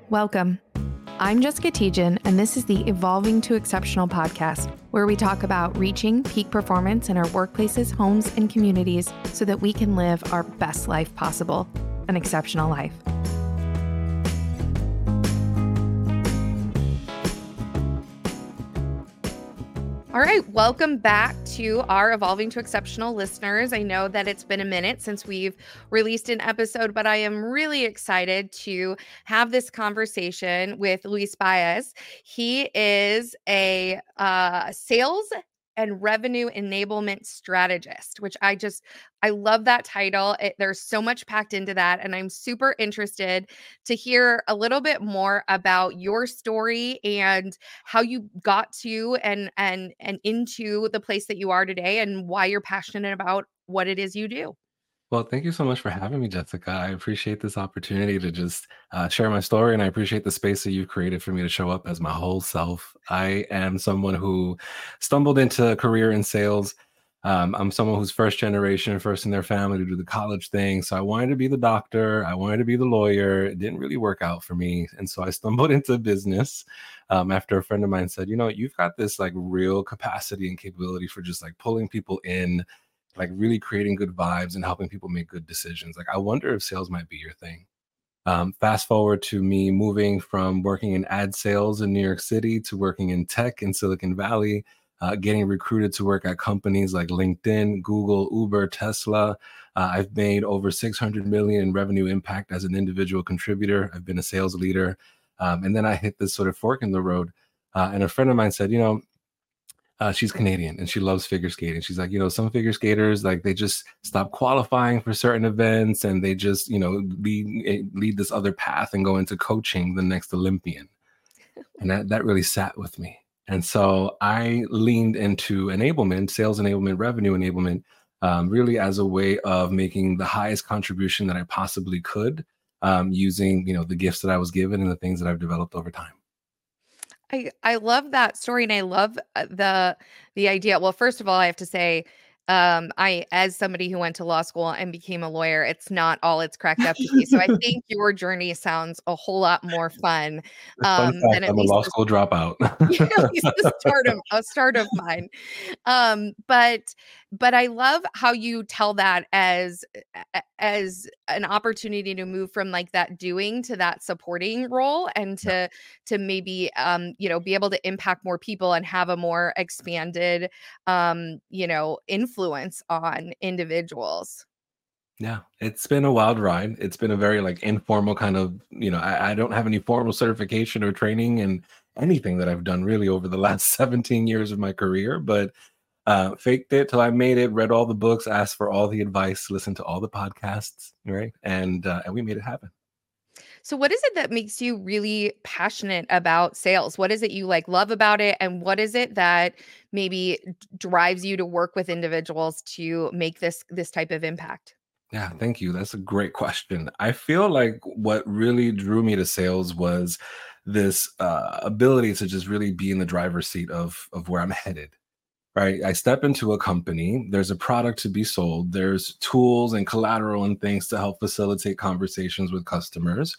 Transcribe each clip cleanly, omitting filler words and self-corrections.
Welcome. I'm Jessica Tejan, and this is the Evolving to Exceptional podcast, where we talk about reaching peak performance in our workplaces, homes, and communities so that we can live our best life possible, an exceptional life. All right, welcome back to our Evolving to Exceptional listeners. I know that it's been a minute since we've released an episode, but I am really excited to have this conversation with Luis Baez. He is a sales and revenue enablement strategist, which I love that title. There's so much packed into that, and I'm super interested to hear a little bit more about your story and how you got to and into the place that you are today and why you're passionate about what it is you do. Well, thank you so much for having me, Jessica. I appreciate this opportunity to just share my story, and I appreciate the space that you've created for me to show up as my whole self. I am someone who stumbled into a career in sales. I'm someone who's first generation, first in their family to do the college thing. So I wanted to be the doctor. I wanted to be the lawyer. It didn't really work out for me. And so I stumbled into business after a friend of mine said, you've got this like real capacity and capability for just like pulling people in, like really creating good vibes and helping people make good decisions. Like, I wonder if sales might be your thing. Fast forward to me moving from working in ad sales in New York City to working in tech in Silicon Valley, getting recruited to work at companies like LinkedIn, Google, Uber, Tesla. I've made over 600 million in revenue impact as an individual contributor. I've been a sales leader. And then I hit this sort of fork in the road. And a friend of mine said, she's Canadian and she loves figure skating. She's like, some figure skaters, like they just stop qualifying for certain events and they just, lead this other path and go into coaching the next Olympian. And that really sat with me. And so I leaned into enablement, sales enablement, revenue enablement, really as a way of making the highest contribution that I possibly could, using, the gifts that I was given and the things that I've developed over time. I love that story, and I love the idea. Well, first of all, I have to say, I, as somebody who went to law school and became a lawyer, it's not all it's cracked up to be. So I think your journey sounds a whole lot more fun Fun than fact, at I'm a least law school dropout. at least the start of mine. But I love how you tell that as an opportunity to move from like that doing to that supporting role and to maybe be able to impact more people and have a more expanded influence on individuals. Yeah, it's been a wild ride. It's been a very like informal kind of, I don't have any formal certification or training in anything that I've done really over the last 17 years of my career, but faked it till I made it, read all the books, asked for all the advice, listened to all the podcasts, right? And we made it happen. So what is it that makes you really passionate about sales? What is it you like love about it? And what is it that maybe drives you to work with individuals to make this type of impact? Yeah, thank you. That's a great question. I feel like what really drew me to sales was this ability to just really be in the driver's seat of where I'm headed. Right. I step into a company, there's a product to be sold, there's tools and collateral and things to help facilitate conversations with customers.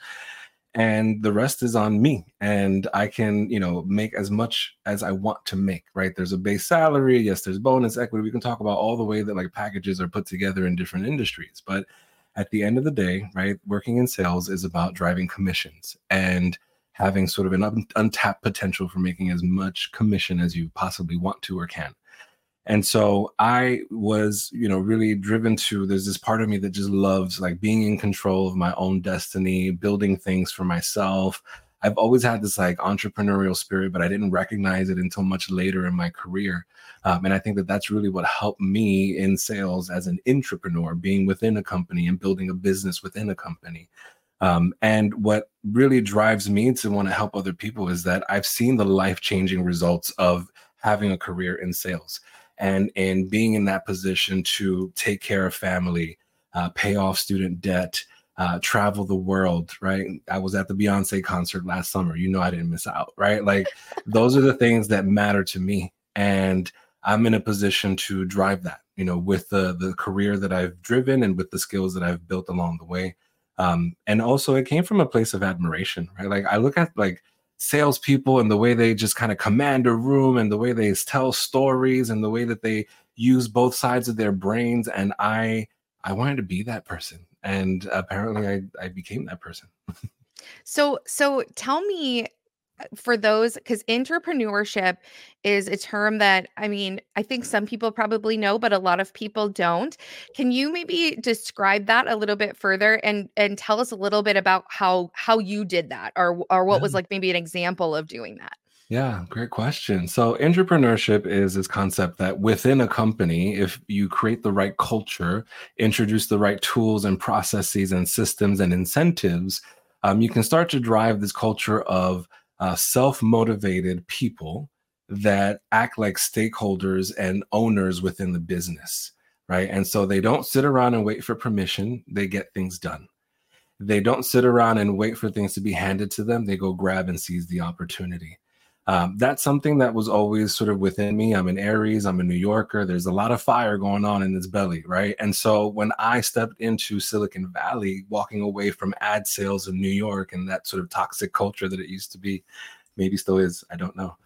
And the rest is on me. And I can, make as much as I want to make, right? There's a base salary. Yes, there's bonus equity. We can talk about all the way that like packages are put together in different industries. But at the end of the day, right, working in sales is about driving commissions and having sort of an untapped potential for making as much commission as you possibly want to or can. And so I was, really driven to, there's this part of me that just loves like being in control of my own destiny, building things for myself. I've always had this like entrepreneurial spirit, but I didn't recognize it until much later in my career. And I think that that's really what helped me in sales as an entrepreneur, being within a company and building a business within a company. And what really drives me to want to help other people is that I've seen the life-changing results of having a career in sales and being in that position to take care of family, pay off student debt, travel the world, right? I was at the Beyonce concert last summer. I didn't miss out, right? Like those are the things that matter to me. And I'm in a position to drive that, with the career that I've driven and with the skills that I've built along the way. And also it came from a place of admiration, right? Like I look at like salespeople and the way they just kind of command a room and the way they tell stories and the way that they use both sides of their brains. And I wanted to be that person. And apparently I became that person. So tell me, for those, because entrepreneurship is a term that, I mean, I think some people probably know, but a lot of people don't. Can you maybe describe that a little bit further and tell us a little bit about how you did that, or what was like maybe an example of doing that? Yeah, great question. So, entrepreneurship is this concept that within a company, if you create the right culture, introduce the right tools and processes and systems and incentives, you can start to drive this culture of self motivated people that act like stakeholders and owners within the business, right? And so they don't sit around and wait for permission, they get things done. They don't sit around and wait for things to be handed to them. They go grab and seize the opportunity. That's something that was always sort of within me. I'm an Aries, I'm a New Yorker. There's a lot of fire going on in this belly, right? And so when I stepped into Silicon Valley, walking away from ad sales in New York and that sort of toxic culture that it used to be, maybe still is, I don't know.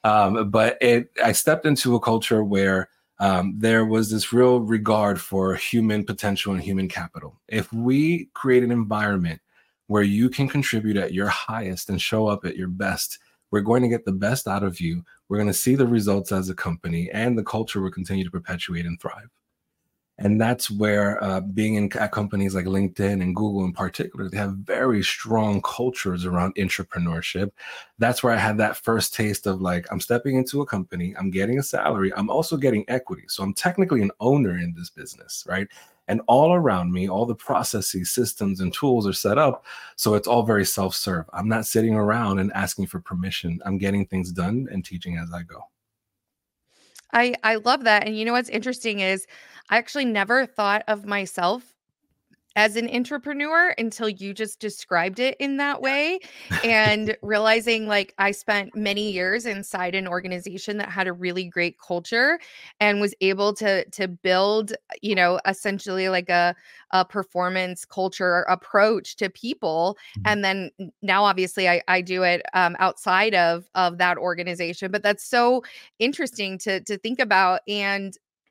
I stepped into a culture where there was this real regard for human potential and human capital. If we create an environment where you can contribute at your highest and show up at your best, we're going to get the best out of you. We're going to see the results as a company, and the culture will continue to perpetuate and thrive. And that's where being at companies like LinkedIn and Google in particular, they have very strong cultures around entrepreneurship. That's where I had that first taste of like, I'm stepping into a company, I'm getting a salary, I'm also getting equity. So I'm technically an owner in this business, right? And all around me, all the processes, systems, and tools are set up. So it's all very self serve. I'm not sitting around and asking for permission. I'm getting things done and teaching as I go. I love that. And you know what's interesting is I actually never thought of myself as an entrepreneur until you just described it in that way, and realizing like I spent many years inside an organization that had a really great culture and was able to build, essentially like a performance culture approach to people. Mhm. And then now obviously I do it outside of that organization, but that's so interesting to think about. And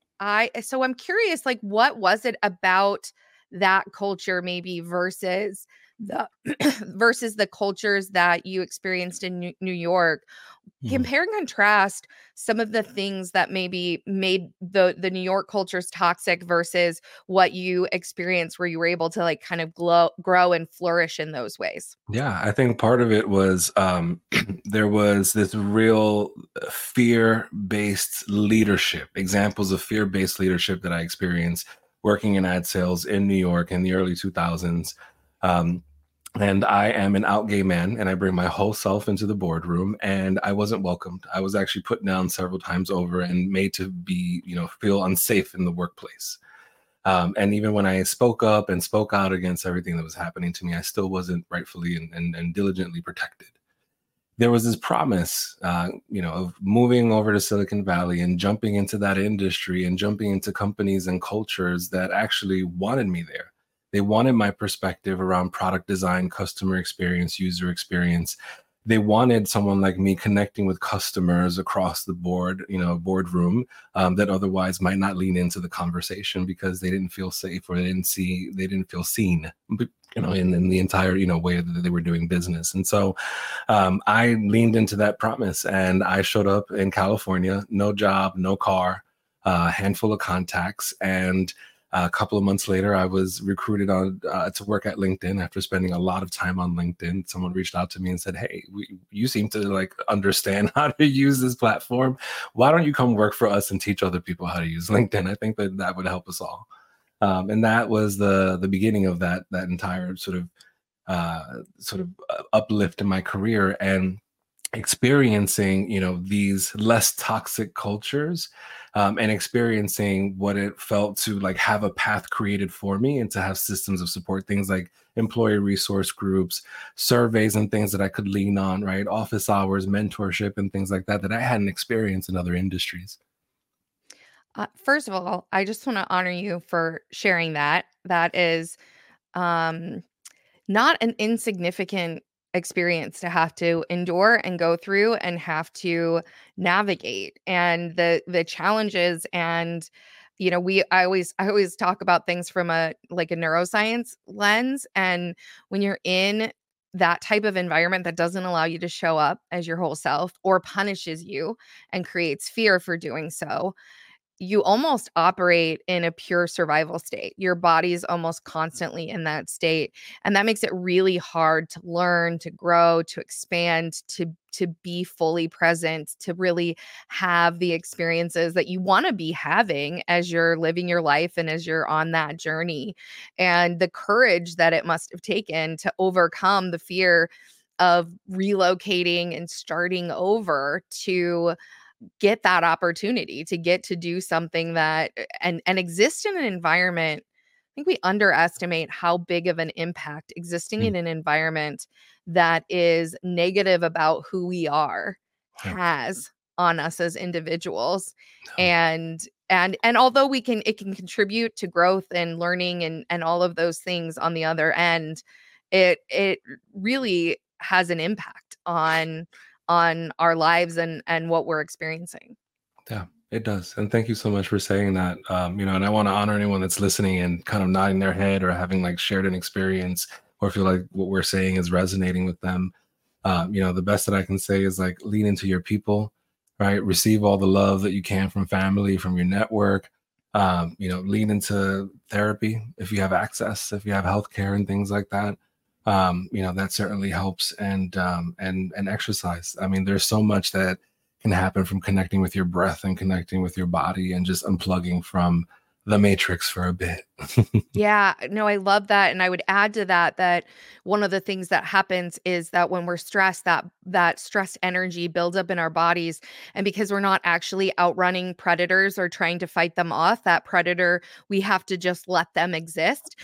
I'm curious, like, what was it about that culture maybe versus the versus the cultures that you experienced in New York? Mhm. Compare and contrast some of the things that maybe made the New York cultures toxic versus what you experienced where you were able to like kind of grow and flourish in those ways. Yeah, I think part of it was there was this real fear-based leadership, examples of fear-based leadership that I experienced working in ad sales in New York in the early 2000s. Um, and I am an out gay man, and I bring my whole self into the boardroom, and I wasn't welcomed. I was actually put down several times over and made to be, feel unsafe in the workplace. And even when I spoke up and spoke out against everything that was happening to me, I still wasn't rightfully and diligently protected. There was this promise, of moving over to Silicon Valley and jumping into that industry and jumping into companies and cultures that actually wanted me there. They wanted my perspective around product design, customer experience, user experience. They wanted someone like me connecting with customers across the board, boardroom, that otherwise might not lean into the conversation because they didn't feel safe or they didn't feel seen, in the entire, way that they were doing business. And so I leaned into that promise and I showed up in California, no job, no car, a handful of contacts. And a couple of months later, I was recruited on to work at LinkedIn after spending a lot of time on LinkedIn. Someone reached out to me and said, "Hey, you seem to like understand how to use this platform. Why don't you come work for us and teach other people how to use LinkedIn? I think that would help us all." And that was the beginning of that entire uplift in my career and experiencing these less toxic cultures, and experiencing what it felt to like have a path created for me and to have systems of support, things like employee resource groups, surveys, and things that I could lean on, right? Office hours, mentorship, and things like that I hadn't experienced in other industries. First of all, I just want to honor you for sharing that. That is, um, not an insignificant experience to have to endure and go through and have to navigate, and the challenges. And I always talk about things from a like a neuroscience lens. And when you're in that type of environment that doesn't allow you to show up as your whole self or punishes you and creates fear for doing so, you almost operate in a pure survival state. Your body's almost constantly in that state. And that makes it really hard to learn, to grow, to expand, to be fully present, to really have the experiences that you want to be having as you're living your life and as you're on that journey. And the courage that it must have taken to overcome the fear of relocating and starting over to get that opportunity to get to do something that and exist in an environment. I think we underestimate how big of an impact existing Mm, in an environment that is negative about who we are yeah, has on us as individuals. no, And although it can contribute to growth and learning and all of those things on the other end, it really has an impact on our lives and what we're experiencing. yeah, it does. And thank you so much for saying that. And I want to honor anyone that's listening and kind of nodding their head or having like shared an experience or feel like what we're saying is resonating with them. The best that I can say is like lean into your people, right? Receive all the love that you can from family, from your network. Lean into therapy if you have access, if you have healthcare and things like that. That certainly helps, and exercise. I mean, there's so much that can happen from connecting with your breath and connecting with your body and just unplugging from the matrix for a bit. Yeah, no, I love that, and I would add to that that one of the things that happens is that when we're stressed, that stress energy builds up in our bodies, and because we're not actually outrunning predators or trying to fight them off, that predator, we have to just let them exist.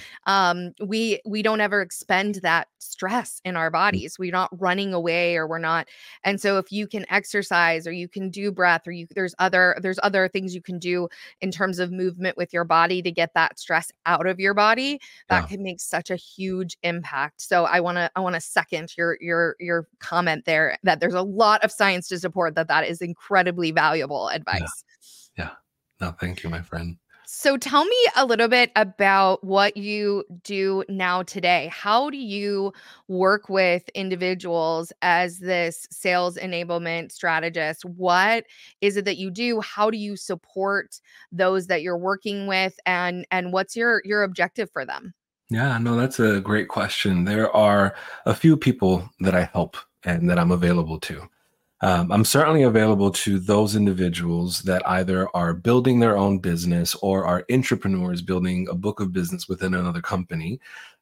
We don't ever expend that stress in our bodies. We're not running away or we're not. And so if you can exercise or you can do breath or there's other things you can do in terms of movement with your body to get that stress out of your body, that Yeah, can make such a huge impact. So I want to second your comment there that there's a lot of science to support that is incredibly valuable yeah, advice. yeah. No, thank you, my friend. So tell me a little bit about what you do now today. How do you work with individuals as this sales enablement strategist? What is it that you do? How do you support those that you're working with, and what's your objective for them? Yeah, no, that's a great question. There are a few people that I help and that I'm available to. I'm certainly available to those individuals that either are building their own business or are entrepreneurs building a book of business within another company,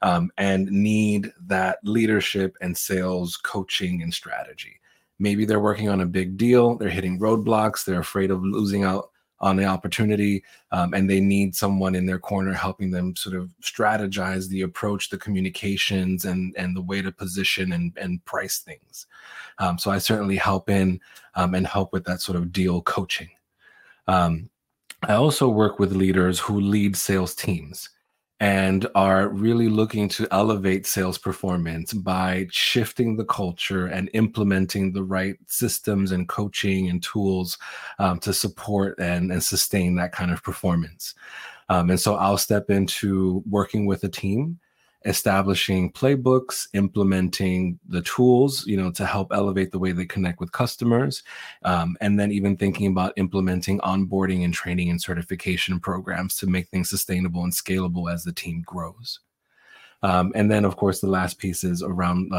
and need that leadership and sales coaching and strategy. Maybe they're working on a big deal, they're hitting roadblocks, they're afraid of losing out on the opportunity, and they need someone in their corner helping them sort of strategize the approach, the communications, and the way to position and price things. So I certainly help in, and help with that sort of deal coaching. Um, I also work with leaders who lead sales teams and are really looking to elevate sales performance by shifting the culture and implementing the right systems and coaching and tools, to support and sustain that kind of performance. And so I'll step into working with a team, establishing playbooks, implementing the tools, to help elevate the way they connect with customers, and then even thinking about implementing onboarding and training and certification programs to make things sustainable and scalable as the team grows. And then, of course, the last piece is around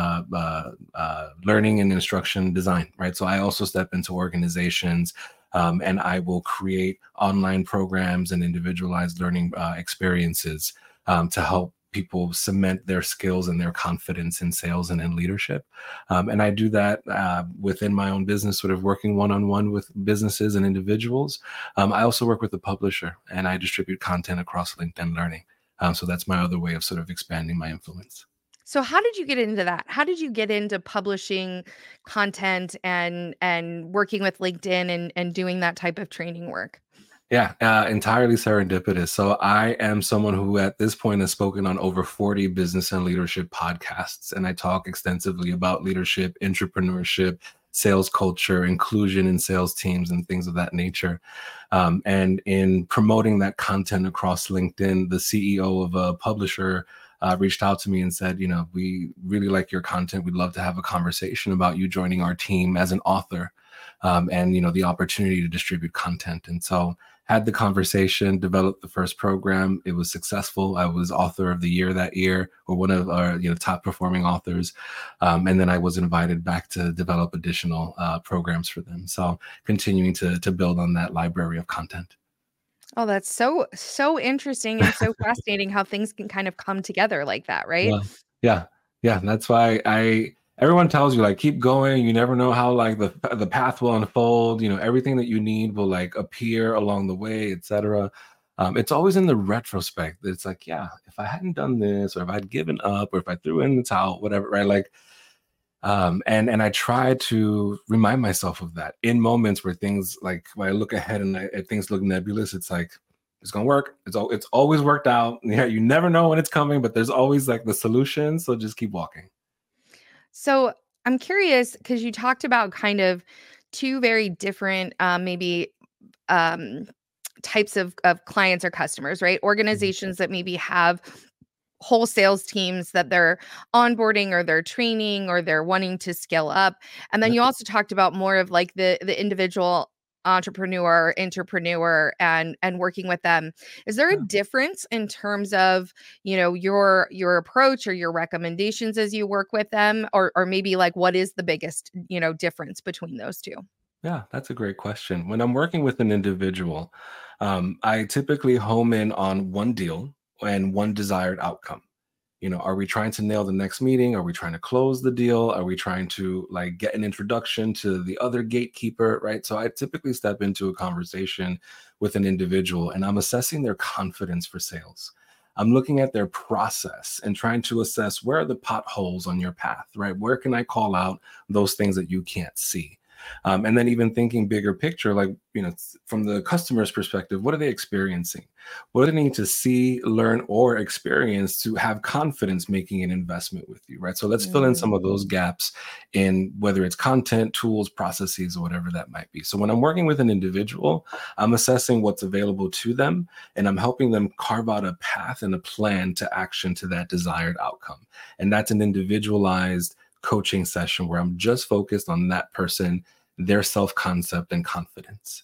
learning and instruction design, right? So I also step into organizations, and I will create online programs and individualized learning experiences, to help people cement their skills and their confidence in sales and in leadership. And I do that within my own business, sort of working one-on-one with businesses and individuals. I also work with a publisher and I distribute content across LinkedIn Learning. So that's my other way of sort of expanding my influence. So how did you get into that? How did you get into publishing content and working with LinkedIn and doing that type of training work? Yeah, entirely serendipitous. So I am someone who at this point has spoken on over 40 business and leadership podcasts, and I talk extensively about leadership, entrepreneurship, sales culture, inclusion in sales teams, and things of that nature. And in promoting that content across LinkedIn, the CEO of a publisher reached out to me and said, we really like your content. We'd love to have a conversation about you joining our team as an author, and the opportunity to distribute content. And so had the conversation, developed the first program. It was successful. I was author of the year that year, or one of our top performing authors. And then I was invited back to develop additional programs for them. So continuing to build on that library of content. Oh, that's so interesting and so fascinating how things can kind of come together like that, right? Yeah, yeah, yeah. That's why everyone tells you like keep going. You never know how like the path will unfold. Everything that you need will like appear along the way, etc. It's always in the retrospect that it's like, yeah, if I hadn't done this, or if I'd given up, or if I threw in the towel, whatever, right? Like, and I try to remind myself of that in moments where things like when I look ahead and things look nebulous. It's like it's gonna work. It's always worked out. Yeah, you never know when it's coming, but there's always like the solution. So just keep walking. So I'm curious because you talked about kind of two very different, maybe um, types of clients or customers, right? Mhm. Organizations that maybe have whole sales teams that they're onboarding or they're training or they're wanting to scale up. And then Yep. you also talked about more of like the individual entrepreneur and working with them. Is there a Yeah. difference in terms of, your approach or your recommendations as you work with them, or maybe like what is the biggest, difference between those two? Yeah, that's a great question. When I'm working with an individual, I typically home in on one deal and one desired outcome. Are we trying to nail the next meeting? Are we trying to close the deal? Are we trying to like get an introduction to the other gatekeeper? Right. So I typically step into a conversation with an individual and I'm assessing their confidence for sales. I'm looking at their process and trying to assess where are the potholes on your path, right? Where can I call out those things that you can't see? And then even thinking bigger picture, like, from the customer's perspective, what are they experiencing? What do they need to see, learn, or experience to have confidence making an investment with you, right? So let's fill in some of those gaps in whether it's content, tools, processes, or whatever that might be. So when I'm working with an individual, I'm assessing what's available to them and I'm helping them carve out a path and a plan to action to that desired outcome. And that's an individualized coaching session where I'm just focused on that person, their self concept and confidence.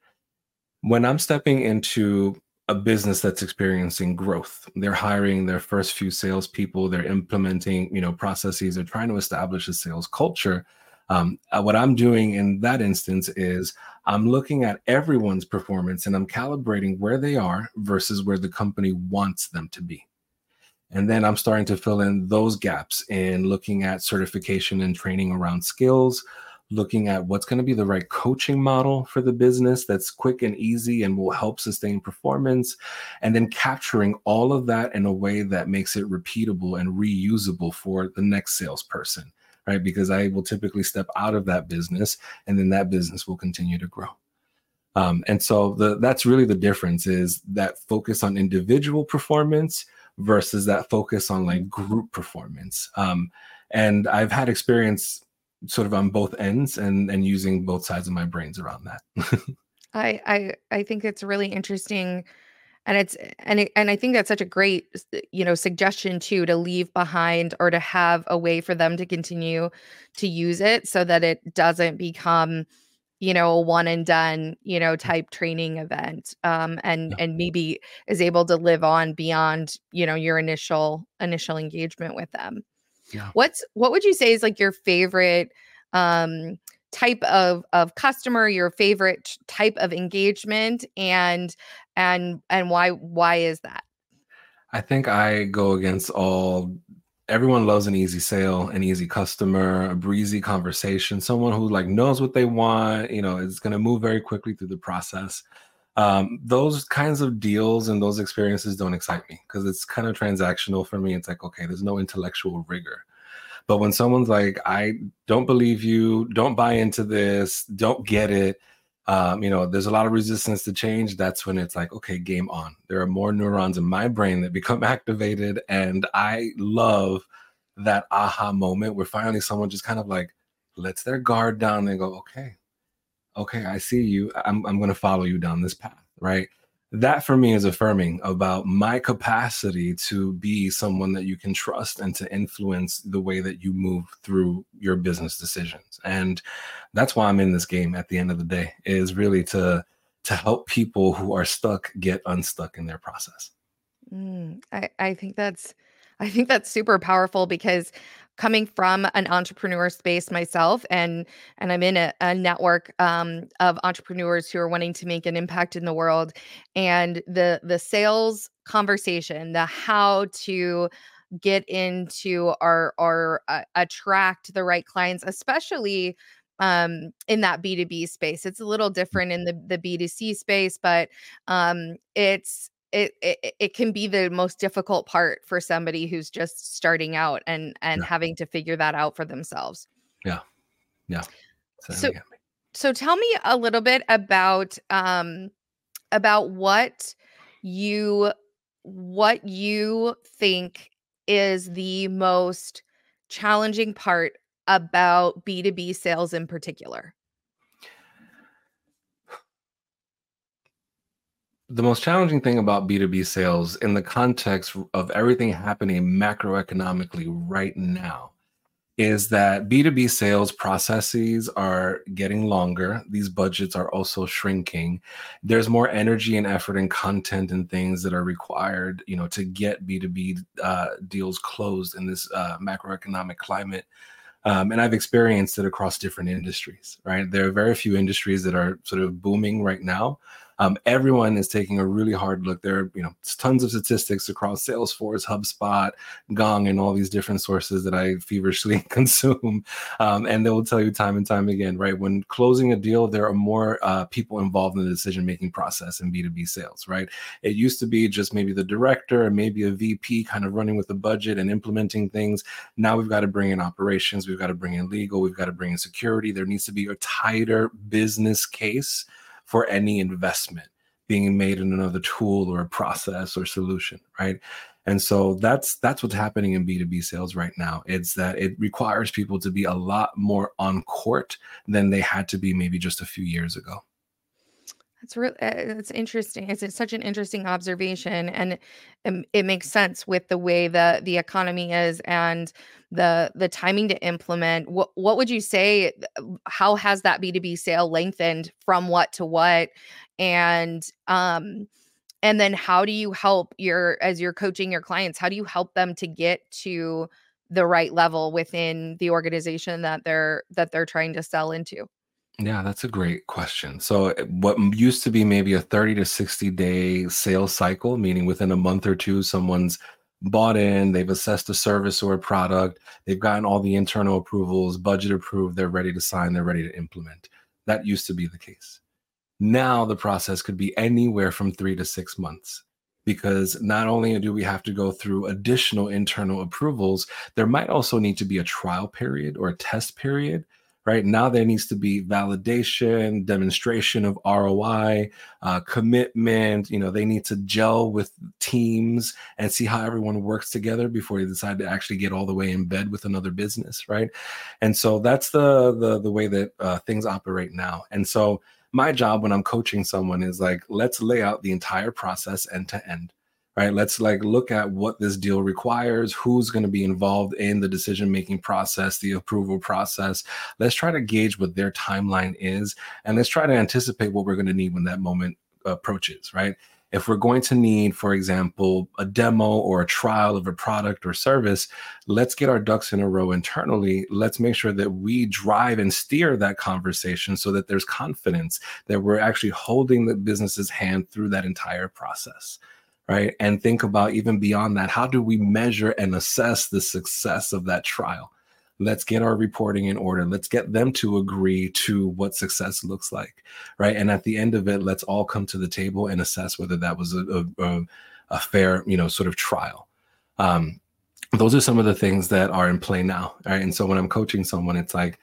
When I'm stepping into a business that's experiencing growth, they're hiring their first few salespeople, they're implementing, processes, they're trying to establish a sales culture. What I'm doing in that instance is I'm looking at everyone's performance and I'm calibrating where they are versus where the company wants them to be. And then I'm starting to fill in those gaps in looking at certification and training around skills, looking at what's going to be the right coaching model for the business that's quick and easy and will help sustain performance. And then capturing all of that in a way that makes it repeatable and reusable for the next salesperson, right? Because I will typically step out of that business and then that business will continue to grow. And so that's really the difference is that focus on individual performance versus that focus on like group performance. And I've had experience sort of on both ends and using both sides of my brains around that. I think it's really interesting, and I think that's such a great suggestion too, to leave behind or to have a way for them to continue to use it so that it doesn't become a one and done type training event, and maybe is able to live on beyond your initial engagement with them. Yeah. What would you say is like your favorite um type of customer, your favorite type of engagement, and why is that? I think I go against everyone loves an easy sale, an easy customer, a breezy conversation, someone who like knows what they want, is going to move very quickly through the process. Those kinds of deals and those experiences don't excite me because it's kind of transactional for me. It's like, okay, there's no intellectual rigor. But when someone's like, I don't believe you, don't buy into this, don't get it, There's a lot of resistance to change. That's when it's like, okay, game on. There are more neurons in my brain that become activated. And I love that aha moment where finally someone just kind of like lets their guard down and go, okay, I see you. I'm going to follow you down this path, right? That for me is affirming about my capacity to be someone that you can trust and to influence the way that you move through your business decisions. And that's why I'm in this game at the end of the day, is really to help people who are stuck get unstuck in their process. I think that's super powerful because coming from an entrepreneur space myself, and I'm in a network of entrepreneurs who are wanting to make an impact in the world, and the sales conversation, the how to get into or attract the right clients, especially in that B2B space. It's a little different in the B2C space, but it can be the most difficult part for somebody who's just starting out and Yeah, having to figure that out for themselves. yeah, yeah. So Certainly can be. so tell me a little bit about you what you think is the most challenging part about B2B sales in particular. The most challenging thing about B2B sales in the context of everything happening macroeconomically right now is that B2B sales processes are getting longer. These budgets are also shrinking. There's more energy and effort and content and things that are required, to get B2B deals closed in this macroeconomic climate. And I've experienced it across different industries, right? There are very few industries that are sort of booming right now. Everyone is taking a really hard look. There are, tons of statistics across Salesforce, HubSpot, Gong, and all these different sources that I feverishly consume. And they will tell you time and time again, right? When closing a deal, there are more people involved in the decision-making process in B2B sales, right? It used to be just maybe the director and maybe a VP kind of running with the budget and implementing things. Now we've got to bring in operations. We've got to bring in legal. We've got to bring in security. There needs to be a tighter business case for any investment being made in another tool or a process or solution, right? And so that's what's happening in B2B sales right now. It's that it requires people to be a lot more on court than they had to be maybe just a few years ago. That's interesting. It's such an interesting observation, and it makes sense with the way the economy is and the timing to implement. What would you say? How has that B2B sale lengthened from what to what? And and then how do you help as you're coaching your clients? How do you help them to get to the right level within the organization that they're trying to sell into? Yeah, that's a great question. So, what used to be maybe a 30 to 60-day sales cycle, meaning within a month or two, someone's bought in, they've assessed a service or a product, they've gotten all the internal approvals, budget approved, they're ready to sign, they're ready to implement. That used to be the case. Now, the process could be anywhere from 3 to 6 months, because not only do we have to go through additional internal approvals, there might also need to be a trial period or a test period. Right now, there needs to be validation, demonstration of ROI, commitment. They need to gel with teams and see how everyone works together before they decide to actually get all the way in bed with another business, right? And so that's the way that things operate now. And so my job when I'm coaching someone is like, let's lay out the entire process end to end. Right. Let's look at what this deal requires, who's going to be involved in the decision-making process, the approval process. Let's try to gauge what their timeline is, and let's try to anticipate what we're going to need when that moment approaches, right? If we're going to need, for example, a demo or a trial of a product or service, let's get our ducks in a row internally. Let's make sure that we drive and steer that conversation so that there's confidence that we're actually holding the business's hand through that entire process. Right. And think about even beyond that, how do we measure and assess the success of that trial? Let's get our reporting in order. Let's get them to agree to what success looks like. Right. And at the end of it, let's all come to the table and assess whether that was a fair, sort of trial. Those are some of the things that are in play now. Right. And so when I'm coaching someone, it's like,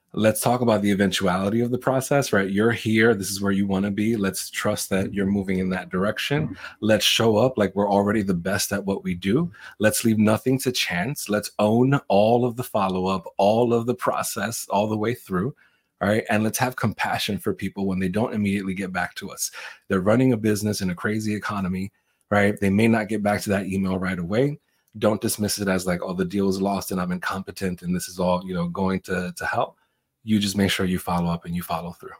Let's talk about the eventuality of the process, right? You're here. This is where you want to be. Let's trust that you're moving in that direction. Let's show up like we're already the best at what we do. Let's leave nothing to chance. Let's own all of the follow up, all of the process, all the way through. All right. And let's have compassion for people when they don't immediately get back to us. They're running a business in a crazy economy, right? They may not get back to that email right away. Don't dismiss it as like, oh, the deal is lost and I'm incompetent and this is all, going to hell. You just make sure you follow up and you follow through.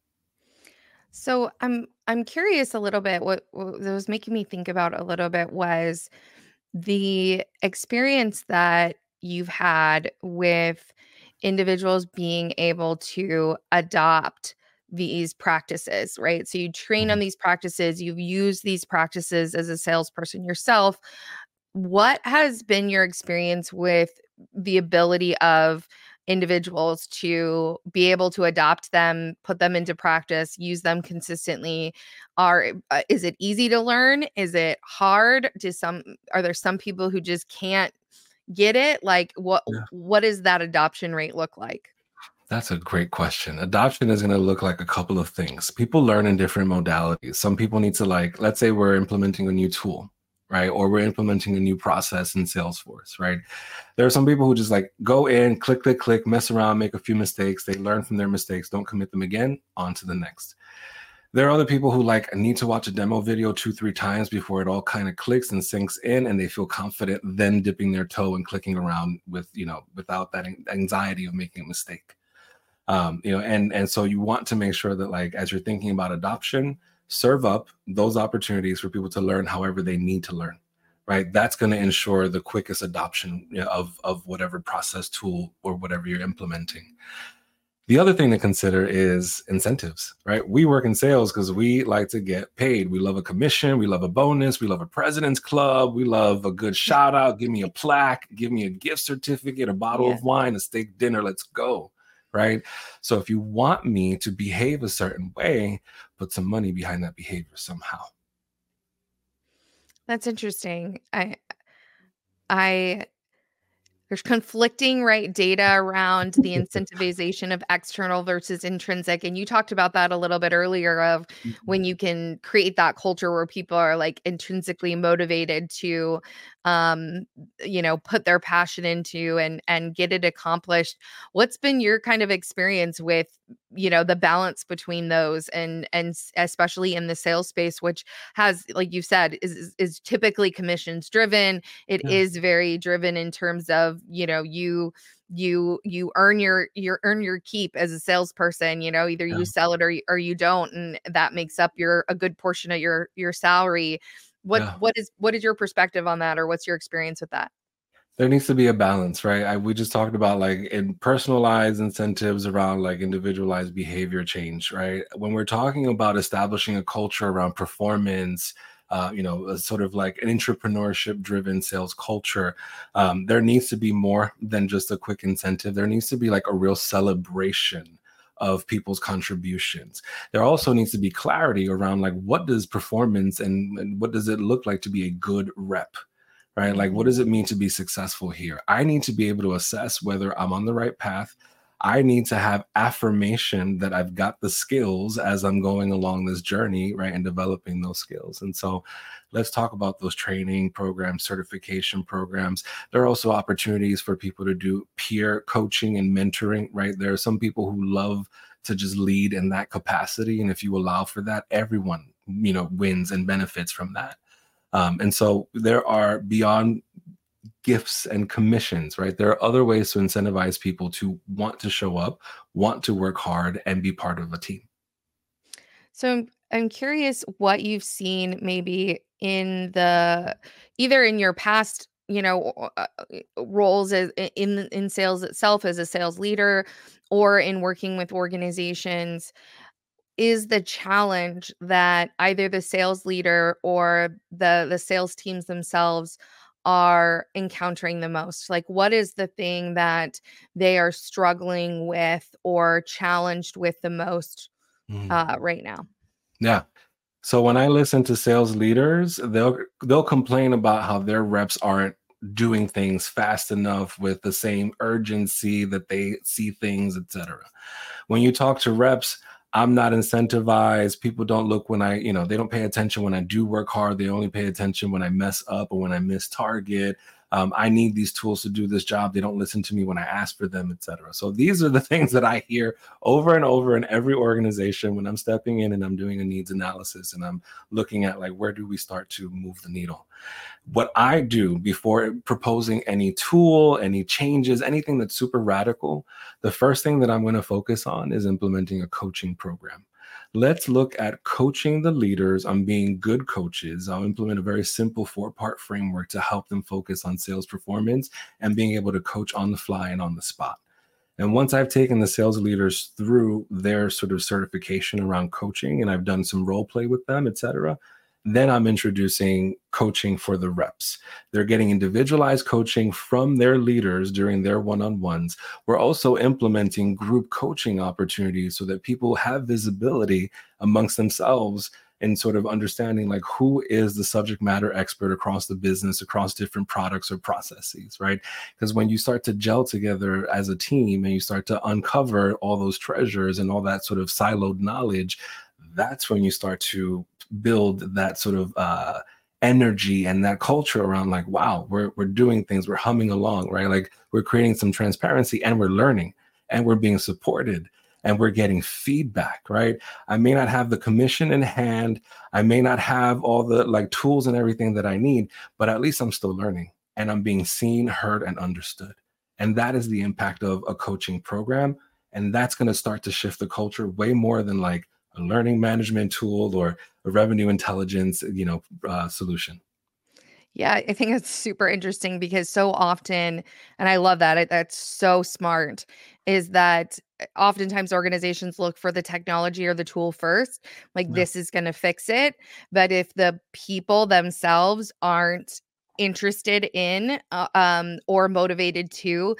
So I'm curious a little bit. What was making me think about a little bit was the experience that you've had with individuals being able to adopt these practices, right? So you train on Mhm. these practices, you've used these practices as a salesperson yourself. What has been your experience with the ability of individuals to be able to adopt them, put them into practice, use them consistently? Is it easy to learn? Is it hard? Are there some people who just can't get it? Like Yeah. what does that adoption rate look like? That's a great question. Adoption is going to look like a couple of things. People learn in different modalities. Some people need to, like, let's say we're implementing a new tool, right? Or we're implementing a new process in Salesforce, right? There are some people who just like go in, click, click, click, mess around, make a few mistakes. They learn from their mistakes, don't commit them again, on to the next. There are other people who like need to watch a demo video 2, 3 times before it all kind of clicks and sinks in, and they feel confident then dipping their toe and clicking around with, without that anxiety of making a mistake. And so you want to make sure that, like, as you're thinking about adoption, serve up those opportunities for people to learn however they need to learn, right? That's going to ensure the quickest adoption, of whatever process, tool, or whatever you're implementing. The other thing to consider is incentives, right? We work in sales because we like to get paid. We love a commission, we love a bonus, we love a president's club, we love a good shout out. Give me a plaque, give me a gift certificate, a bottle Yeah. of wine, a steak dinner. Let's go, right? So if you want me to behave a certain way, put some money behind that behavior somehow. That's interesting. I There's conflicting, right, data around the incentivization of external versus intrinsic, and you talked about that a little bit earlier of when you can create that culture where people are, like, intrinsically motivated to, um, put their passion into and get it accomplished. What's been your kind of experience with, the balance between those and especially in the sales space, which has, like you said, is typically commissions driven. It Yeah, is very driven in terms of, you earn your keep as a salesperson. Either yeah. you sell it or you don't, and that makes up a good portion of your salary. what Yeah. what is what is your perspective on that, or what's your experience with that? There needs to be a balance, right? We just talked about like in personalized incentives around like individualized behavior change, right? When we're talking about establishing a culture around performance, a sort of like an entrepreneurship driven sales culture, there needs to be more than just a quick incentive. There needs to be like a real celebration of people's contributions. There also needs to be clarity around like what does performance and what does it look like to be a good rep, right? Like, what Mhm. does it mean to be successful here? I need to be able to assess whether I'm on the right path. I need to have affirmation that I've got the skills as I'm going along this journey, right? And developing those skills. And so let's talk about those training programs, certification programs. There are also opportunities for people to do peer coaching and mentoring, right? There are some people who love to just lead in that capacity. And if you allow for that, everyone, wins and benefits from that. And so there are beyond gifts and commissions, right? There are other ways to incentivize people to want to show up, want to work hard, and be part of a team. So I'm curious what you've seen maybe in the either in your past, roles in sales itself as a sales leader, or in working with organizations. Is the challenge that either the sales leader or the sales teams themselves are encountering the most? Like, what is the thing that they are struggling with or challenged with the most Mm. right now? Yeah. So when I listen to sales leaders, they'll complain about how their reps aren't doing things fast enough with the same urgency that they see things, etc. When you talk to reps, I'm not incentivized. People don't look when they don't pay attention when I do work hard. They only pay attention when I mess up or when I miss target. I need these tools to do this job. They don't listen to me when I ask for them, etc. So these are the things that I hear over and over in every organization when I'm stepping in and I'm doing a needs analysis and I'm looking at like, where do we start to move the needle? What I do before proposing any tool, any changes, anything that's super radical, the first thing that I'm going to focus on is implementing a coaching program. Let's look at coaching the leaders on being good coaches. I'll implement a very simple 4-part framework to help them focus on sales performance and being able to coach on the fly and on the spot. And once I've taken the sales leaders through their sort of certification around coaching and I've done some role play with them, et cetera, then I'm introducing coaching for the reps. They're getting individualized coaching from their leaders during their one-on-ones. We're also implementing group coaching opportunities so that people have visibility amongst themselves and sort of understanding like who is the subject matter expert across the business, across different products or processes, right? Because when you start to gel together as a team and you start to uncover all those treasures and all that sort of siloed knowledge, that's when you start to build that sort of energy and that culture around like, wow, we're doing things, we're humming along, right? Like we're creating some transparency and we're learning and we're being supported and we're getting feedback, right? I may not have the commission in hand. I may not have all the like tools and everything that I need, but at least I'm still learning and I'm being seen, heard, and understood. And that is the impact of a coaching program. And that's going to start to shift the culture way more than like a learning management tool or a revenue intelligence, solution. Yeah, I think it's super interesting because so often, and I love that, that's so smart, is that oftentimes organizations look for the technology or the tool first, like Yeah. this is going to fix it. But if the people themselves aren't interested in or motivated to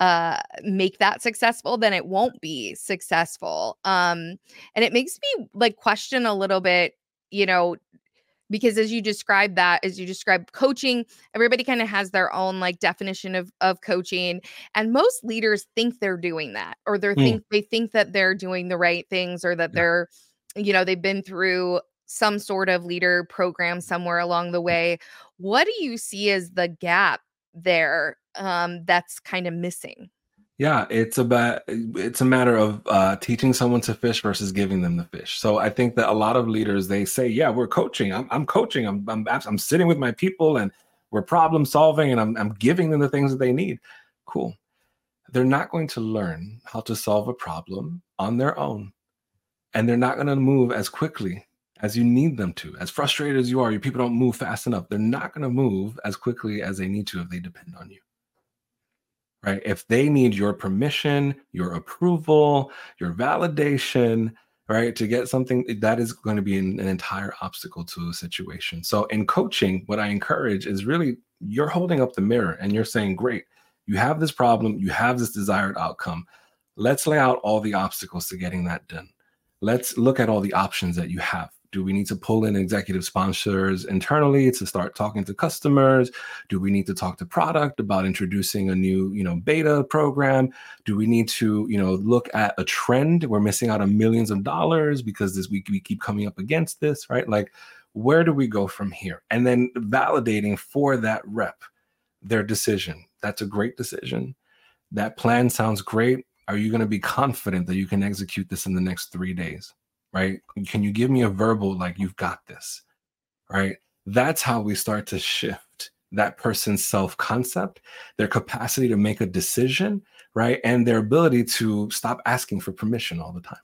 make that successful, then it won't be successful. And it makes me like question a little bit, you know, because as you describe coaching, everybody kind of has their own like definition of coaching, and most leaders think they're doing that, or Mm, they think that they're doing the right things, or that yeah. they're, they've been through some sort of leader program somewhere along the way. What do you see as the gap there, that's kind of missing? Yeah, it's a matter of teaching someone to fish versus giving them the fish. So I think that a lot of leaders they say, "Yeah, we're coaching. I'm coaching. I'm sitting with my people and we're problem solving and I'm giving them the things that they need." Cool. They're not going to learn how to solve a problem on their own, and they're not going to move as quickly as you need them to. As frustrated as you are, your people don't move fast enough. They're not going to move as quickly as they need to if they depend on you. Right? If they need your permission, your approval, your validation, right, to get something, that is going to be an entire obstacle to a situation. So in coaching, what I encourage is really you're holding up the mirror and you're saying, great, you have this problem, you have this desired outcome. Let's lay out all the obstacles to getting that done. Let's look at all the options that you have. Do we need to pull in executive sponsors internally to start talking to customers? Do we need to talk to product about introducing a new, beta program? Do we need to, look at a trend? We're missing out on millions of dollars because we keep coming up against this, right? Like, where do we go from here? And then validating for that rep their decision. That's a great decision. That plan sounds great. Are you going to be confident that you can execute this in the next 3 days? Right? Can you give me a verbal like you've got this? Right? That's how we start to shift that person's self-concept, their capacity to make a decision, right? And their ability to stop asking for permission all the time.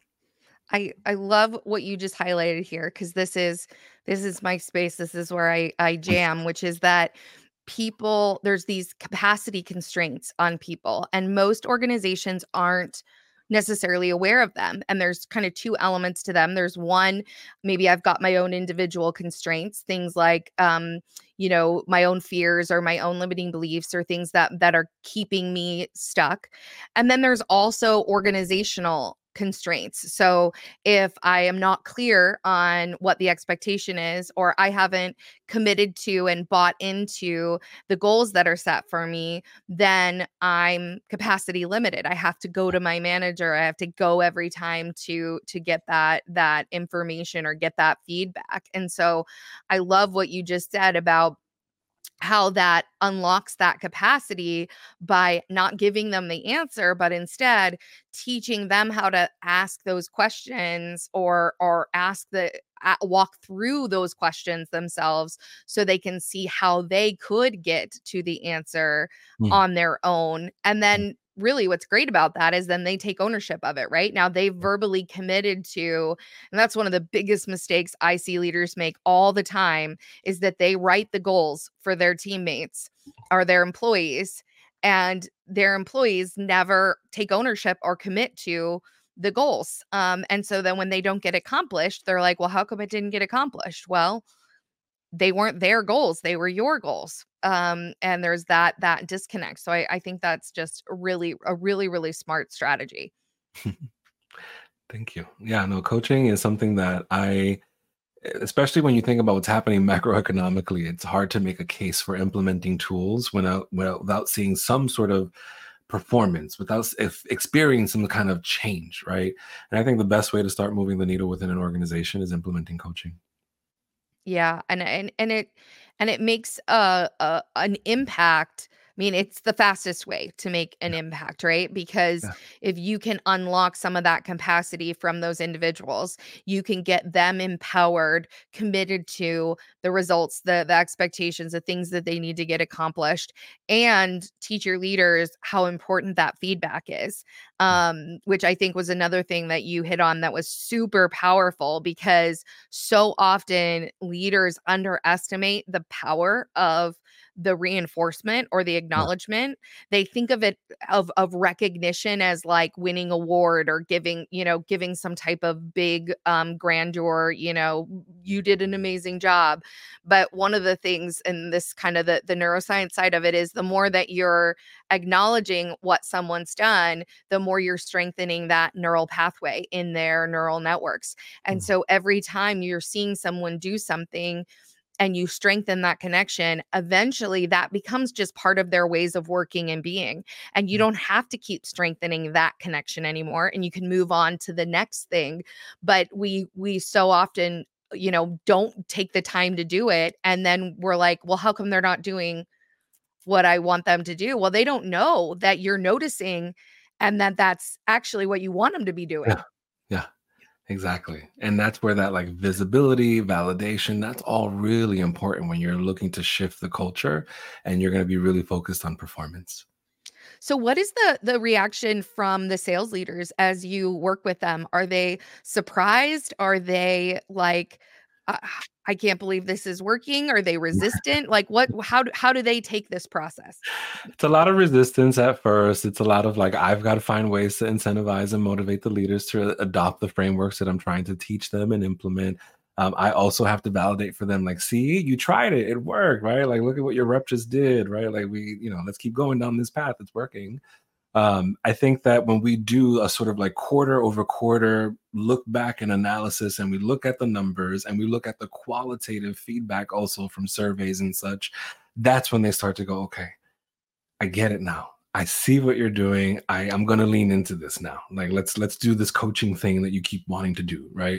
I love what you just highlighted here, because this is my space. This is where I jam, which is that people, there's these capacity constraints on people, and most organizations aren't necessarily aware of them. And there's kind of two elements to them. There's one, maybe I've got my own individual constraints, things like my own fears or my own limiting beliefs, or things that are keeping me stuck. And then there's also organizational constraints. So if I am not clear on what the expectation is, or I haven't committed to and bought into the goals that are set for me, then I'm capacity limited. I have to go to my manager. I have to go every time to get that information or get that feedback. And so I love what you just said about how that unlocks that capacity by not giving them the answer, but instead teaching them how to ask those questions, or ask the walk through those questions themselves, so they can see how they could get to the answer Mm, on their own. And mm, then really what's great about that is then they take ownership of it, right? Now they've verbally committed to, and that's one of the biggest mistakes I see leaders make all the time, is that they write the goals for their teammates or their employees, and their employees never take ownership or commit to the goals. And so then when they don't get accomplished, they're like, well, how come it didn't get accomplished? Well, they weren't their goals, they were your goals. And there's that disconnect. So I think that's just a really smart strategy. Thank you. Yeah, no, coaching is something that especially when you think about what's happening macroeconomically, it's hard to make a case for implementing tools without seeing some sort of performance, without experiencing some kind of change, right? And I think the best way to start moving the needle within an organization is implementing coaching. Yeah, and it makes an impact. I mean, it's the fastest way to make an Yeah, impact, right? Because yeah, if you can unlock some of that capacity from those individuals, you can get them empowered, committed to the results, the expectations, the things that they need to get accomplished, and teach your leaders how important that feedback is. yeah, Which I think was another thing that you hit on that was super powerful, because so often leaders underestimate the power of the reinforcement or the yeah, acknowledgement. They think of it, of recognition, as like winning award or giving some type of big grandeur, you did an amazing job. But one of the things, and this kind of the neuroscience side of it, is the more that you're acknowledging what someone's done, the more you're strengthening that neural pathway in their neural networks. And mm, so every time you're seeing someone do something and you strengthen that connection, eventually that becomes just part of their ways of working and being. And you yeah, don't have to keep strengthening that connection anymore, and you can move on to the next thing. But we so often, don't take the time to do it. And then we're like, well, how come they're not doing what I want them to do? Well, they don't know that you're noticing, and that that's actually what you want them to be yeah, doing. yeah. Exactly. And that's where that like visibility, validation, that's all really important when you're looking to shift the culture and you're going to be really focused on performance. So what is the reaction from the sales leaders as you work with them? Are they surprised? Are they like, uh, I can't believe this is working? Are they resistant? Like how do they take this process? It's a lot of resistance at first. It's a lot of like, I've got to find ways to incentivize and motivate the leaders to adopt the frameworks that I'm trying to teach them and implement. I also have to validate for them, like, see, you tried it, it worked, right? Like, look at what your rep just did, right? Like, let's keep going down this path. It's working. I think that when we do a sort of like quarter over quarter look back and analysis, and we look at the numbers and we look at the qualitative feedback also from surveys and such, that's when they start to go, okay, I get it now. I see what you're doing. I'm going to lean into this now. Like let's do this coaching thing that you keep wanting to do, right?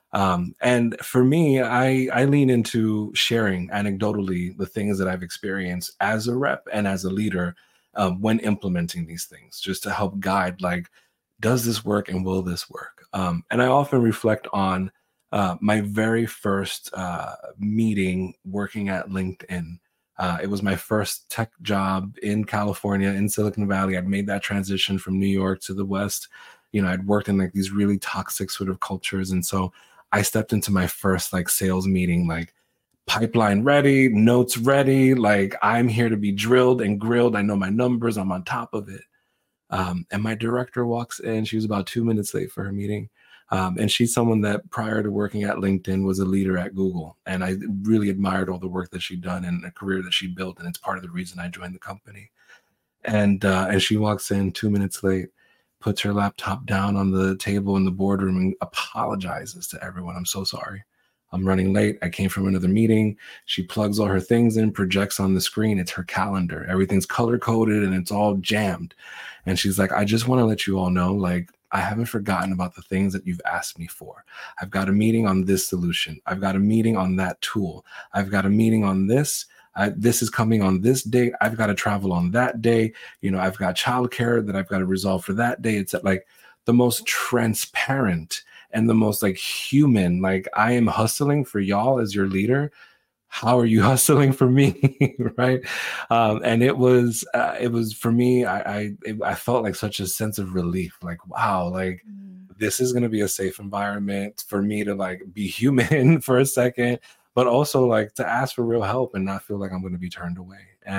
And for me, I lean into sharing anecdotally the things that I've experienced as a rep and as a leader when implementing these things, just to help guide, like, does this work and will this work? And I often reflect on my very first meeting working at LinkedIn. It was my first tech job in California, in Silicon Valley. I'd made that transition from New York to the West. I'd worked in like these really toxic sort of cultures. And so I stepped into my first like sales meeting, like pipeline ready, notes ready. Like, I'm here to be drilled and grilled. I know my numbers, I'm on top of it. And my director walks in. She was about 2 minutes late for her meeting. And she's someone that prior to working at LinkedIn was a leader at Google. And I really admired all the work that she'd done and the career that she built. And it's part of the reason I joined the company. And she walks in 2 minutes late, puts her laptop down on the table in the boardroom and apologizes to everyone. I'm so sorry. I'm running late. I came from another meeting. She plugs all her things in, projects on the screen. It's her calendar. Everything's color coded and it's all jammed. And she's like, I just want to let you all know, like, I haven't forgotten about the things that you've asked me for. I've got a meeting on this solution. I've got a meeting on that tool. I've got a meeting on this. This is coming on this day. I've got to travel on that day. I've got childcare that I've got to resolve for that day. It's like the most transparent and the most like human, like, I am hustling for y'all as your leader. How are you hustling for me? Right. And it was for me, I felt like such a sense of relief, like, wow, like Mm. this is going to be a safe environment for me to like be human for a second, but also like to ask for real help and not feel like I'm going to be turned away.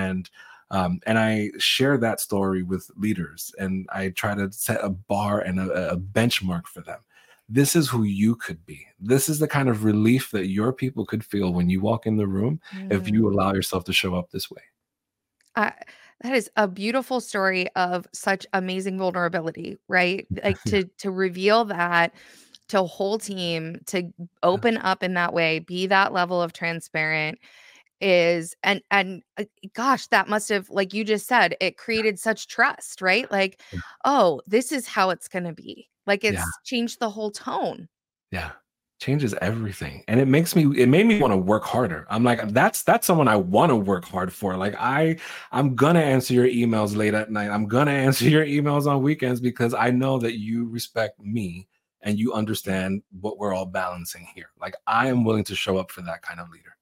And I share that story with leaders, and I try to set a bar and a benchmark for them. This is who you could be. This is the kind of relief that your people could feel when you walk in the room if you Mm. allow yourself to show up this way. I that is a beautiful story of such amazing vulnerability, right? Like Yeah. to reveal that to a whole team, to Yeah. open up in that way, be that level of transparent is and gosh, that must have, like you just said, it created such trust, right? Like, oh, this is how it's going to be. Like Yeah. it's changed the whole tone. Yeah. Changes everything. And it made me want to work harder. I'm like, that's someone I want to work hard for. Like I'm gonna answer your emails late at night. I'm gonna answer your emails on weekends because I know that you respect me and you understand what we're all balancing here. Like I am willing to show up for that kind of leader.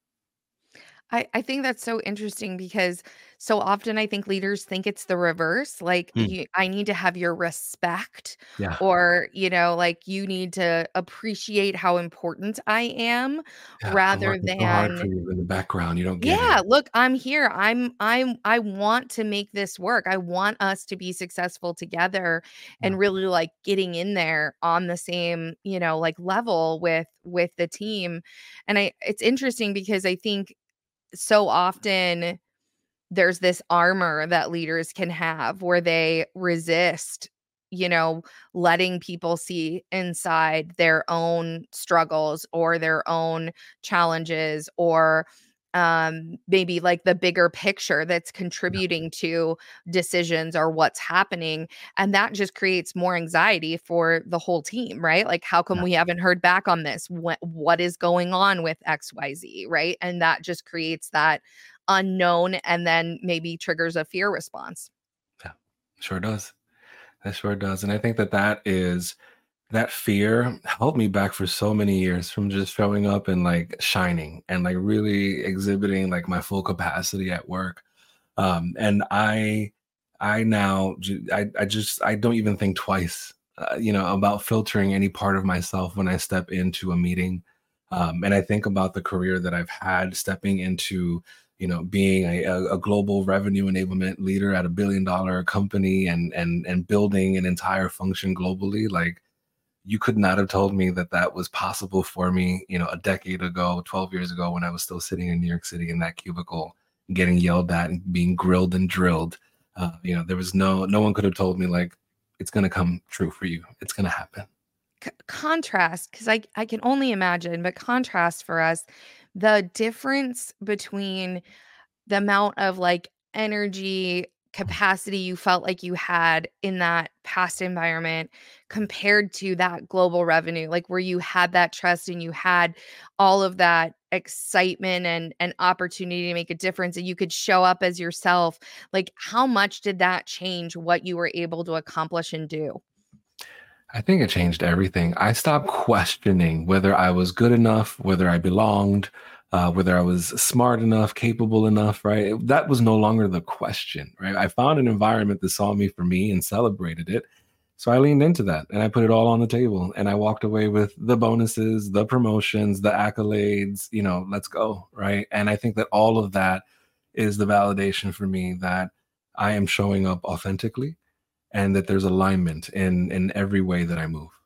I think that's so interesting because so often I think leaders think it's the reverse. Like, Mm. I need to have your respect, Yeah. or, like you need to appreciate how important I am Yeah. I'm rather working so hard for than, you in the background. You don't get it. yeah, look, I'm here. I want to make this work. I want us to be successful together Yeah. and really like getting in there on the same, like level with the team. And it's interesting because I think so often there's this armor that leaders can have where they resist, you know, letting people see inside their own struggles or their own challenges, or maybe like the bigger picture that's contributing to decisions or what's happening. And that just creates more anxiety for the whole team, right? Like, how come Yeah. we haven't heard back on this? What is going on with XYZ, right? And that just creates that unknown and then maybe triggers a fear response. Yeah. Sure does. That sure does. And I think that fear held me back for so many years from just showing up and like shining and like really exhibiting like my full capacity at work. And I now I don't even think twice, about filtering any part of myself when I step into a meeting. And I think about the career that I've had stepping into, being a global revenue enablement leader at $1 billion company and building an entire function globally. Like you could not have told me that that was possible for me, a decade ago, 12 years ago, when I was still sitting in New York City in that cubicle, getting yelled at and being grilled and drilled. There was no one could have told me like, it's going to come true for you. It's going to happen. Contrast, because I can only imagine, but contrast for us the difference between the amount of like energy capacity you felt like you had in that past environment compared to that global revenue, like where you had that trust and you had all of that excitement and opportunity to make a difference and you could show up as yourself. Like, how much did that change what you were able to accomplish and do? I think it changed everything. I stopped questioning whether I was good enough, whether I belonged, whether I was smart enough, capable enough, right? That was no longer the question, right? I found an environment that saw me for me and celebrated it. So I leaned into that and I put it all on the table and I walked away with the bonuses, the promotions, the accolades, let's go, right? And I think that all of that is the validation for me that I am showing up authentically and that there's alignment in every way that I move.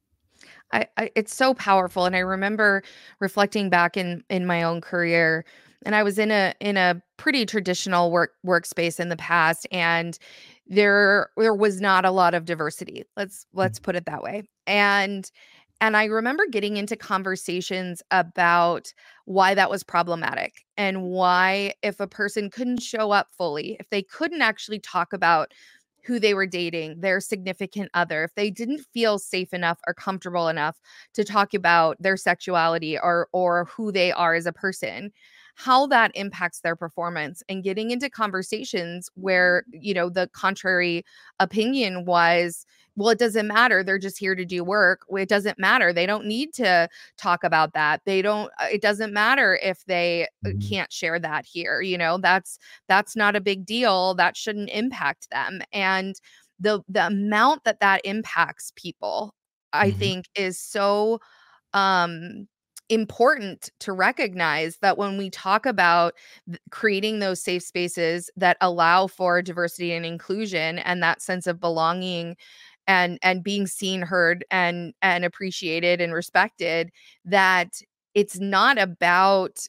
It's so powerful, and I remember reflecting back in my own career, and I was in a pretty traditional workspace in the past, and there was not a lot of diversity. Let's put it that way. And I remember getting into conversations about why that was problematic and why, if a person couldn't show up fully, if they couldn't actually talk about who they were dating, their significant other, if they didn't feel safe enough or comfortable enough to talk about their sexuality or who they are as a person, how that impacts their performance, and getting into conversations where, the contrary opinion was, well, it doesn't matter. They're just here to do work. Well, it doesn't matter. They don't need to talk about that. It doesn't matter if they Mhm. can't share that here. That's not a big deal. That shouldn't impact them. And the amount that impacts people, I Mhm. think, is so um important to recognize, that when we talk about creating those safe spaces that allow for diversity and inclusion and that sense of belonging and being seen, heard, and appreciated and respected, that it's not about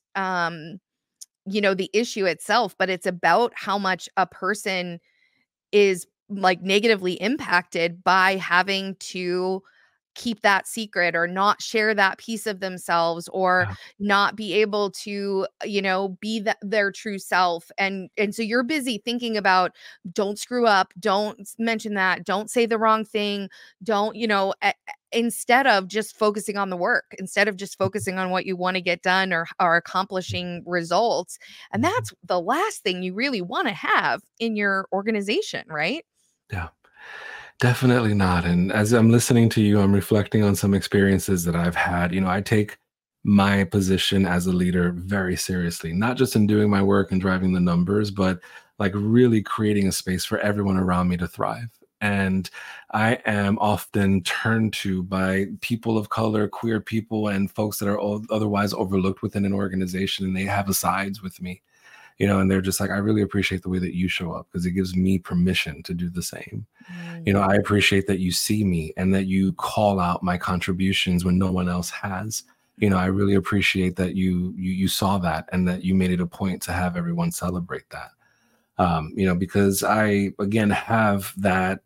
the issue itself, but it's about how much a person is, like, negatively impacted by having to keep that secret or not share that piece of themselves, or Yeah. not be able to, be their true self. And so you're busy thinking about, don't screw up, don't mention that, don't say the wrong thing, don't, instead of just focusing on the work, instead of just focusing on what you want to get done, or accomplishing results. And Mhm. that's the last thing you really want to have in your organization, right? Yeah. Definitely not. And as I'm listening to you, I'm reflecting on some experiences that I've had. I take my position as a leader very seriously, not just in doing my work and driving the numbers, but like really creating a space for everyone around me to thrive. And I am often turned to by people of color, queer people, and folks that are otherwise overlooked within an organization, and they have asides with me, and they're just like, I really appreciate the way that you show up because it gives me permission to do the same. Mm. I appreciate that you see me and that you call out my contributions when no one else has. I really appreciate that you saw that and that you made it a point to have everyone celebrate that. Because I again have that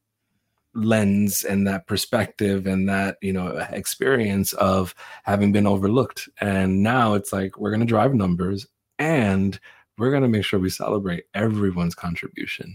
lens and that perspective and that experience of having been overlooked, and now it's like we're going to drive numbers and we're going to make sure we celebrate everyone's contribution.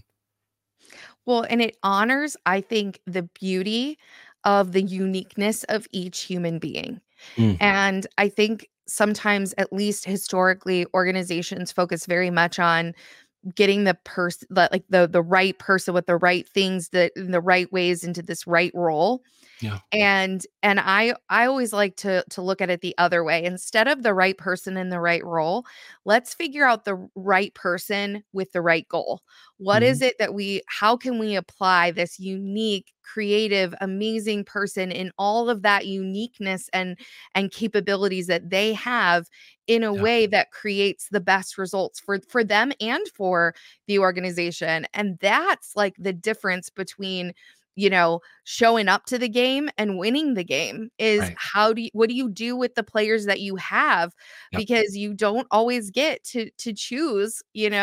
Well, and it honors, I think, the beauty of the uniqueness of each human being. Mm, And I think sometimes, at least historically, organizations focus very much on getting the person, like the right person with the right things, that in the right ways, into this right role. yeah. And I always like to look at it the other way. Instead of the right person in the right role, let's figure out the right person with the right goal. What is Mhm. it that how can we apply this unique, creative, amazing person in all of that uniqueness and capabilities that they have, in a Yeah. way that creates the best results for them and for the organization. And that's like the difference between, showing up to the game and winning the game, is Right. what do you do with the players that you have? Yep. Because you don't always get to choose,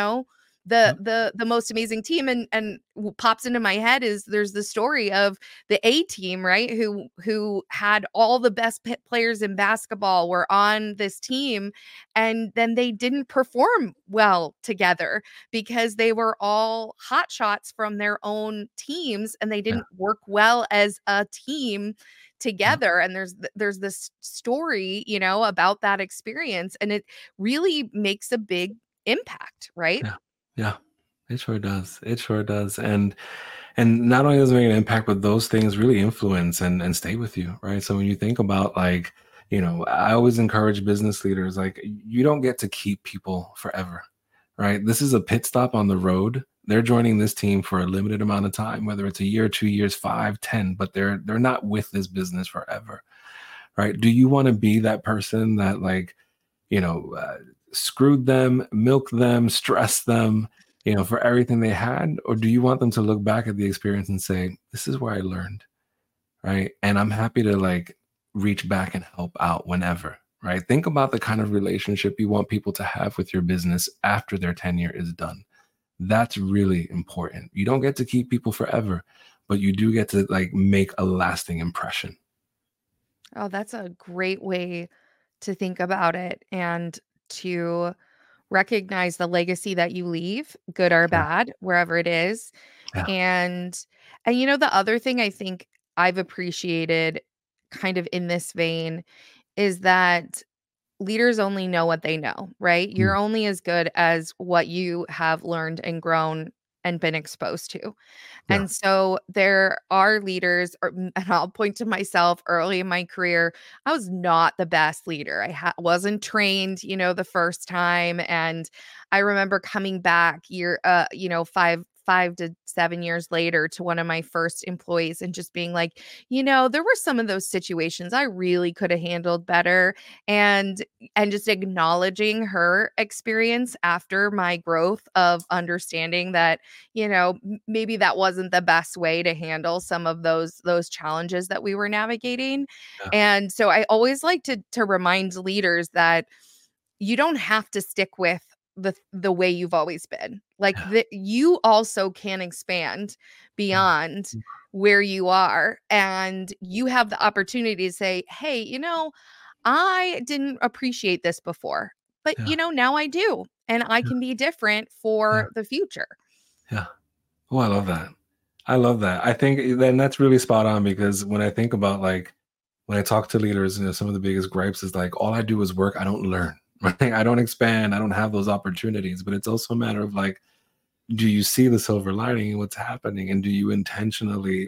the Yep. the most amazing team. And what pops into my head is, there's the story of the A team, right? Who had all the best players in basketball were on this team, and then they didn't perform well together because they were all hot shots from their own teams, and they Yeah. didn't work well as a team Yep. together. And there's this story, about that experience, and it really makes a big impact, right? Yeah. Yeah. It sure does. It sure does. And not only does it make an impact, but those things really influence and stay with you, right? So when you think about like, I always encourage business leaders, like you don't get to keep people forever, right? This is a pit stop on the road. They're joining this team for a limited amount of time, whether it's a year, 2 years, 5, 10, but they're not with this business forever, right? Do you want to be that person that like, you know, uh, screwed them, milked them, stressed them, for everything they had? Or do you want them to look back at the experience and say, this is where I learned, right? And I'm happy to like reach back and help out whenever, right? Think about the kind of relationship you want people to have with your business after their tenure is done. That's really important. You don't get to keep people forever, but you do get to like make a lasting impression. Oh, that's a great way to think about it and to recognize the legacy that you leave, good or Yeah. bad, wherever it is. Yeah. And the other thing I think I've appreciated kind of in this vein is that leaders only know what they know, right? Mm, You're only as good as what you have learned and grown and been exposed to. yeah. And so there are leaders, and I'll point to myself early in my career. I was not the best leader. Wasn't trained, the first time. And I remember coming back 5 to 7 years later to one of my first employees and just being like, there were some of those situations I really could have handled better. And just acknowledging her experience after my growth of understanding that maybe that wasn't the best way to handle some of those challenges that we were navigating. Yeah. And so I always like to remind leaders that you don't have to stick with the way you've always been. Like Yeah. you also can expand Yeah. beyond where you are, and you have the opportunity to say, "Hey, I didn't appreciate this before, but Yeah. now I do, and I Yeah. can be different Yeah. for the future." Yeah. Oh, I love that. I love that. I think then that's really spot on because when I think about like when I talk to leaders, some of the biggest gripes is like all I do is work, I don't learn. Right? I don't expand, I don't have those opportunities. But it's also a matter of like, do you see the silver lining in what's happening? And do you intentionally,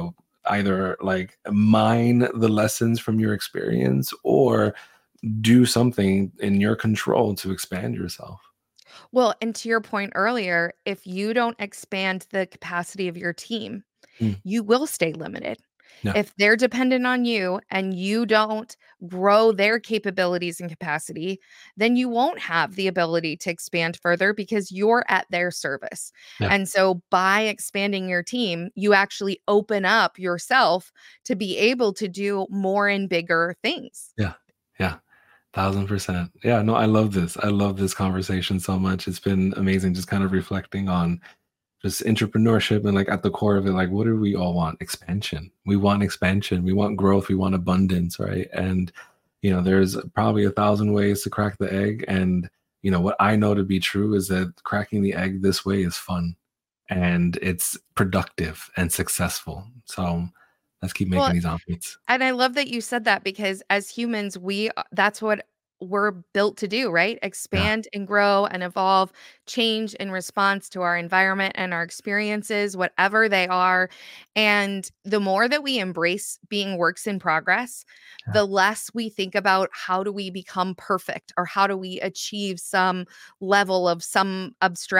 either like mine the lessons from your experience or do something in your control to expand yourself? Well, and to your point earlier, if you don't expand the capacity of your team, Mm, you will stay limited. yeah. If they're dependent on you and you don't grow their capabilities and capacity, then you won't have the ability to expand further because you're at their service. Yeah. And so by expanding your team, you actually open up yourself to be able to do more and bigger things. Yeah. Yeah. 1,000%. Yeah, no, I love this. I love this conversation so much. It's been amazing just kind of reflecting on just entrepreneurship and like at the core of it, like what do we all want? Expansion. We want expansion. We want growth. We want abundance, right? And there's probably 1,000 ways to crack the egg. And what I know to be true is that cracking the egg this way is fun and it's productive and successful. So let's keep making Well, these omelets. and I love that you said that because as humans, that's what we're built to do, right? Yeah. Expand and grow and evolve, change in response to our environment and our experiences, whatever they are. And the more that we embrace being works in progress, Yeah. the less we think about how do we become perfect or how do we achieve some level of some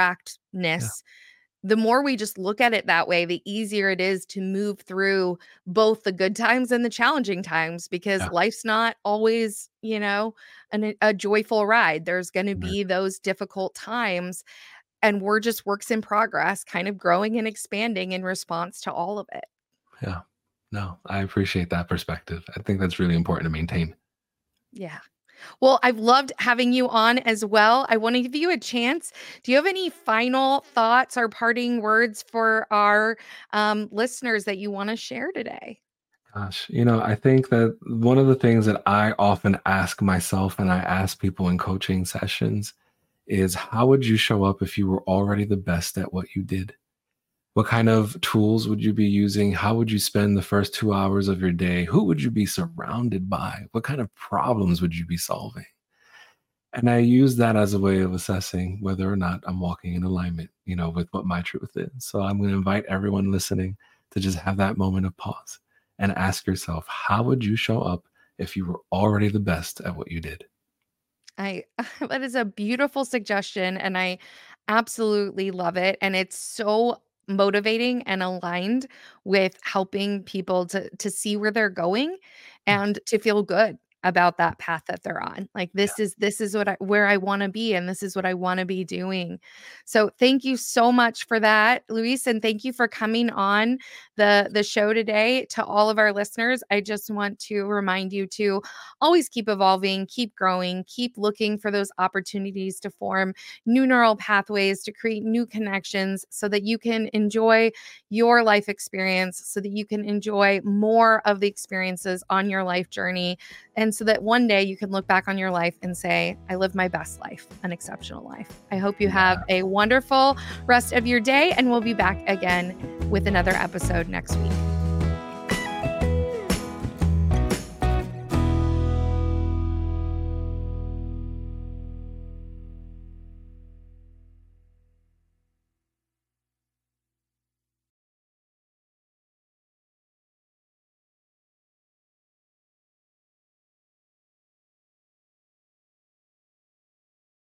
Yeah. abstractness. The more we just look at it that way, the easier it is to move through both the good times and the challenging times because Yeah. life's not always, a joyful ride. There's going to Right. be those difficult times, and we're just works in progress, kind of growing and expanding in response to all of it. Yeah. No, I appreciate that perspective. I think that's really important to maintain. Yeah. Well, I've loved having you on as well. I want to give you a chance. Do you have any final thoughts or parting words for our listeners that you want to share today? Gosh, I think that one of the things that I often ask myself and I ask people in coaching sessions is how would you show up if you were already the best at what you did? What kind of tools would you be using? How would you spend the first 2 hours of your day? Who would you be surrounded by? What kind of problems would you be solving? And I use that as a way of assessing whether or not I'm walking in alignment, with what my truth is. So I'm going to invite everyone listening to just have that moment of pause and ask yourself, how would you show up if you were already the best at what you did? I that is a beautiful suggestion and I absolutely love it, and it's so motivating and aligned with helping people to see where they're going Yeah. and to feel good about that path that they're on. Like this is where I want to be, and this is what I want to be doing. So thank you so much for that, Luis, and thank you for coming on the show today. To all of our listeners, I just want to remind you to always keep evolving, keep growing, keep looking for those opportunities to form new neural pathways, to create new connections so that you can enjoy your life experience, so that you can enjoy more of the experiences on your life journey. And so that one day you can look back on your life and say, I lived my best life, an exceptional life. I hope you have a wonderful rest of your day, and we'll be back again with another episode next week.